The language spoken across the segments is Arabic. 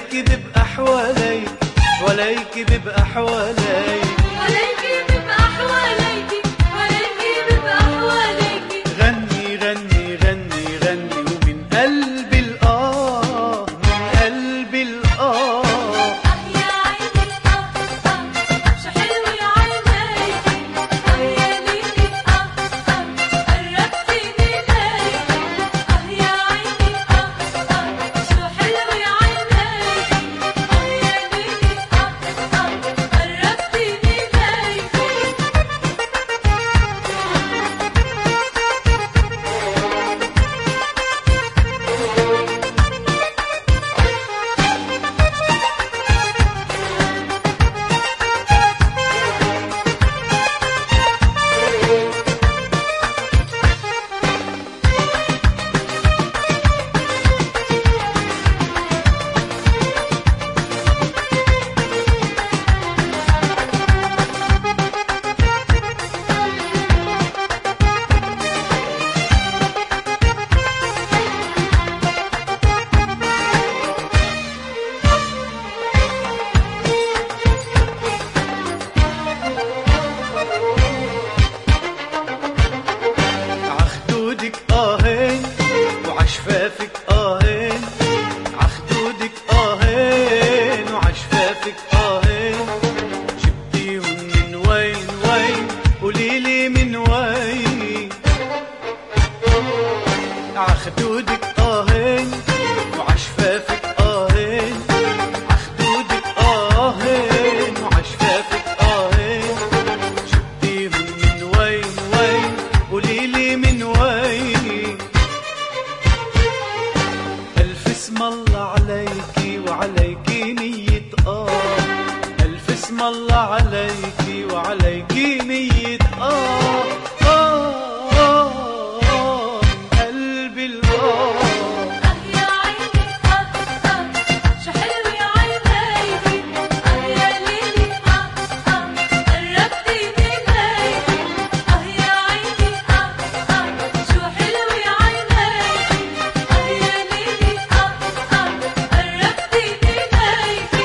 وليك ببقى حواليك، وليك ببقى حواليك، وليك ببقى حواليك، وليك ببقى حواليك. غني غني غني غني ومن قلبي الآه، من قلبي الآه. يا عيني شو حلوة عينيكي، يا ليلي قربتيني ليكي. يا عيني شو حلوة عينيكي، يا ليلي قربتيني ليكي. عخدودك آهين وعشفافك آهين، عخدودك آهين وعشفافك آهين، جبتيهم من وين وين؟ قوليلي من وين؟ عخدودك آهين وعشفافك آهين، عخدودك آهين وعشفافك آهين، جبتيهم من وين وين؟ قوليلي من وين؟ ألف اسم الله عليكي وعليكي نية ألف اسم الله عليكي وعليكي نية من قلبي الآه. يا عيني شو حلوة عينيكي، يا ليلي قربتيني ليكي. يا عيني شو حلوة عينيكي، يا ليلي قربتيني ليكي.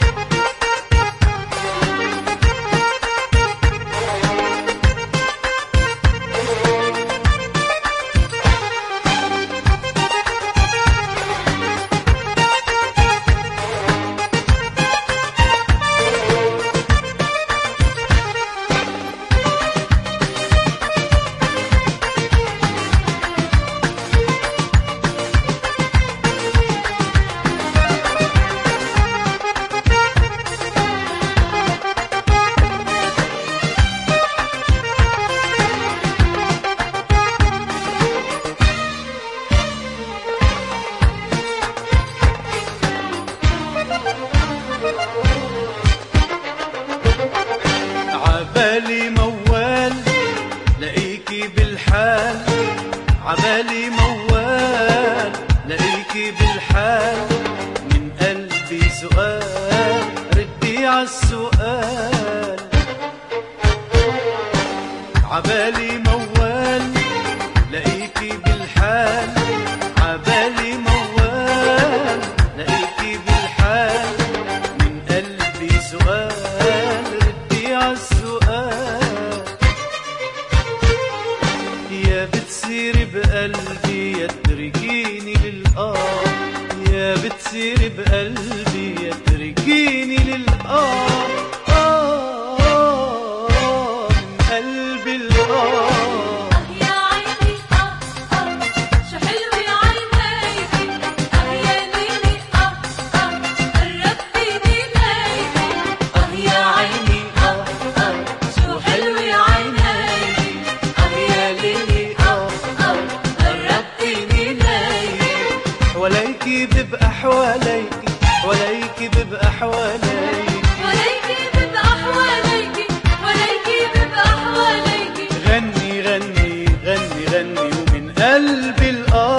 عبالي موال لاقيكي بالحال، عبالي موال لاقيكي بالحال، من قلبي سؤال ردي عالسؤال. عبالي موال لاقيكي بالحال، عبالي موال لاقيكي بالحال، من قلبي سؤال ردي عالسؤال. يا بتسيري بقلبي يا تركيني للآه، يا بتسيري بقلبي يا تركيني للآه، من قلبي الآه. يا عيني شو حلوة عينيكي، يا ليلي قربتيني ليكي. يا عيني شو حلوة عينيكي، يا ليلي قربتيني ليكي. وليك ببقى حواليك، وليك ببقى حواليك، وليك ببقى حواليك، وليك ببقى حواليك. غني غني غني غني ومن قلبي الآه.